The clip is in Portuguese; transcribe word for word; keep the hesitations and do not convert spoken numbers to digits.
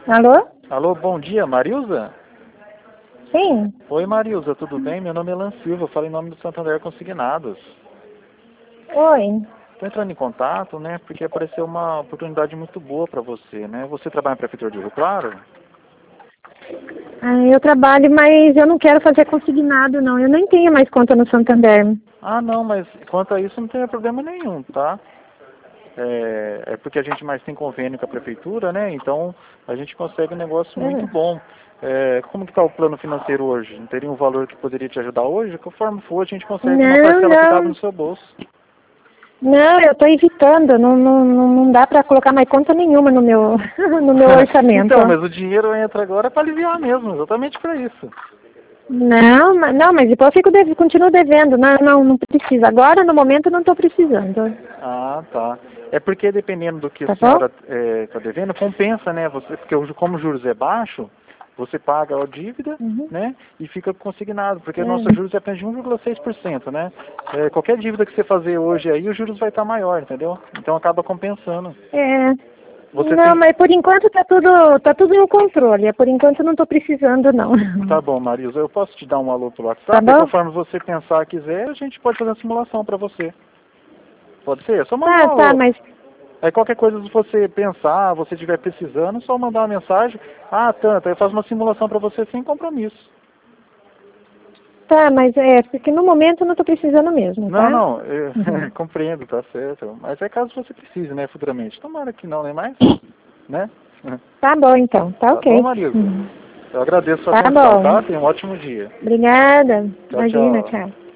Alô? Alô, bom dia, Marilza? Sim. Oi, Marilza, tudo bem? Meu nome é Lan Silva, eu falo em nome do Santander Consignados. Oi. Estou entrando em contato, né, porque apareceu uma oportunidade muito boa para você, né? Você trabalha na Prefeitura de Rio Claro? Ah, eu trabalho, mas eu não quero fazer consignado, não. Eu nem tenho mais conta no Santander. Ah, não, mas quanto a isso não tem problema nenhum, tá? É, é porque a gente mais tem convênio com a Prefeitura, né? Então a gente consegue um negócio muito É. bom. É, como que está o plano financeiro hoje? Não teria um valor que poderia te ajudar hoje? Conforme for, a gente consegue uma Não, parcela que cabe não. no seu bolso. Não, eu estou evitando. Não, não, não não dá para colocar mais conta nenhuma no meu, no meu orçamento. Então, mas o dinheiro entra agora para aliviar mesmo, exatamente para isso. Não, mas- não, mas depois eu fico deve, continuo devendo. Não, não, não precisa. Agora, no momento, não estou precisando. Ah, tá. É porque dependendo do que a Tá bom? senhora está devendo, compensa, né? Você, porque o- como o juros é baixo, você paga a dívida, Uhum. né? E fica consignado, porque É. nossos juros é apenas de um vírgula seis por cento, né? É, qualquer dívida que você fazer hoje aí, os juros vai estar maior, entendeu? Então acaba compensando. É. Você Não, tem... mas por enquanto tá tudo, tá tudo no controle. Por enquanto eu não estou precisando, não. Tá bom, Marisa, eu posso te dar um alô pelo Tá WhatsApp, e bom? conforme você pensar quiser, a gente pode fazer a simulação para você. Pode ser? É só mandar Tá, um tá, alô. mas Aí qualquer coisa, se você pensar, você estiver precisando, é só mandar uma mensagem. Ah, tanto, aí eu faço uma simulação para você sem compromisso. tá, mas é, porque no momento eu não estou precisando mesmo, Não, tá? não, eu Uhum. compreendo, tá certo. Mas é caso você precise, né, futuramente. Tomara que não, nem mais, né? Tá bom então, tá Tá bom, ok. Marisa? Uhum. Eu agradeço a sua Tá atenção, bom. tá? Tenha um ótimo dia. Obrigada. Tchau, Imagina, tchau. tchau.